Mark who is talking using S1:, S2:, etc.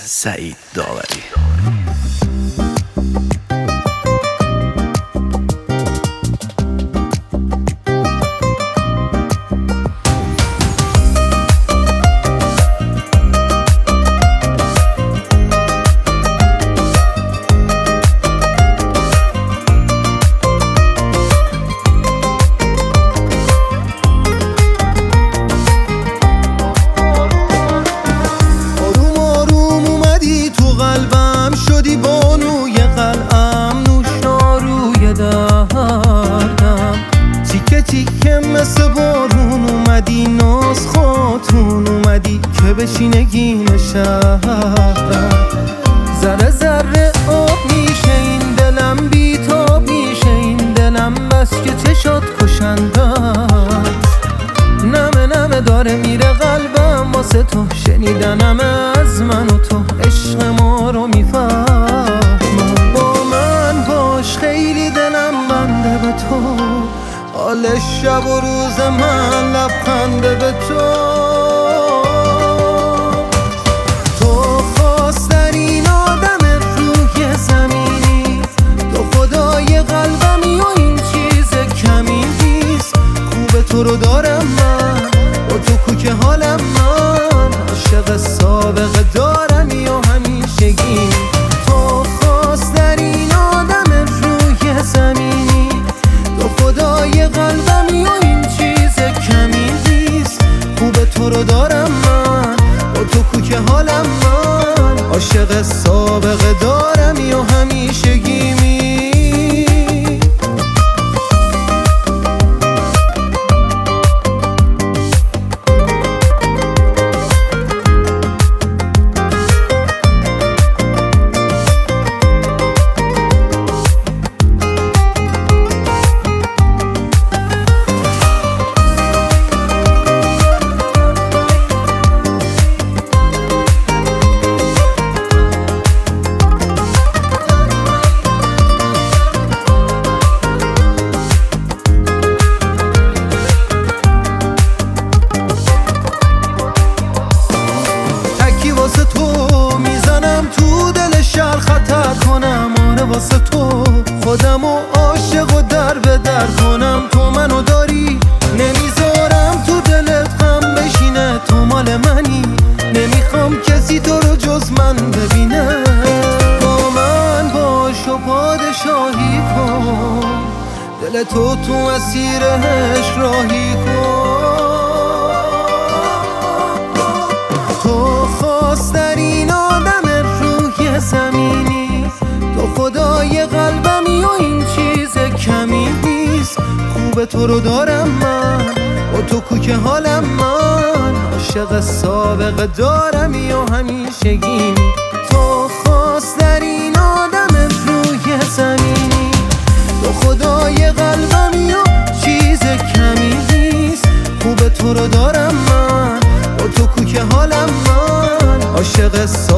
S1: سعید داوری.
S2: شدی بانوی قلعم، نوشناروی دردم، تیکه تیکه مثل بارون اومدی، ناز خاتون اومدی که بشینگی شهرم. ذره ذره آب میشه این دلم، بیتاب میشه این دلم، بس که چشات کشندم. نمه نمه داره میره قلبم واسه تو، شنیدنم از من و تو عشق ما رو میفهمم. با من باش خیلی دلم بنده به تو، حال شب و روز من لبخنده به تو. تو خواسترین آدم روی زمینی، تو خدای قلبمی و این چیز کمی نیست. خوبه تو رو دارم من، با تو کوک حالم من، عاشق سابقه دارمی و همیشگی. تو خواسترین آدم روی زمینی، تو خدای قلبمی و این چیز کمی نیست. خوبه تو رو دارم من، با تو کوک حالم من، عاشق سابقه دارمی و همیشگی می. واسه تو میزنم تو دل شهر خطر کنم، آره واسه تو خودمو عاشق و در به در کنم. تو منو داری نمیذارم تو دلت غم بشینه، تو مال منی نمیخوام کسی تو رو جز من ببینه. با من باش و پادشاهی کن، دل تو اسیرش راهی کن. تو خواسترین آدم روی زمینی، تو خدای قلبمی و این چیز کمی نیست. خوبه تو رو دارم من، با تو کوک حالم من، عاشق سابقه دارمی و همیشگی. تو خواسترین آدم روی زمینی، تو خدای قلبمی و چیز کمی نیست. خوبه تو رو دارم من، با تو کوک حالم من، عاشق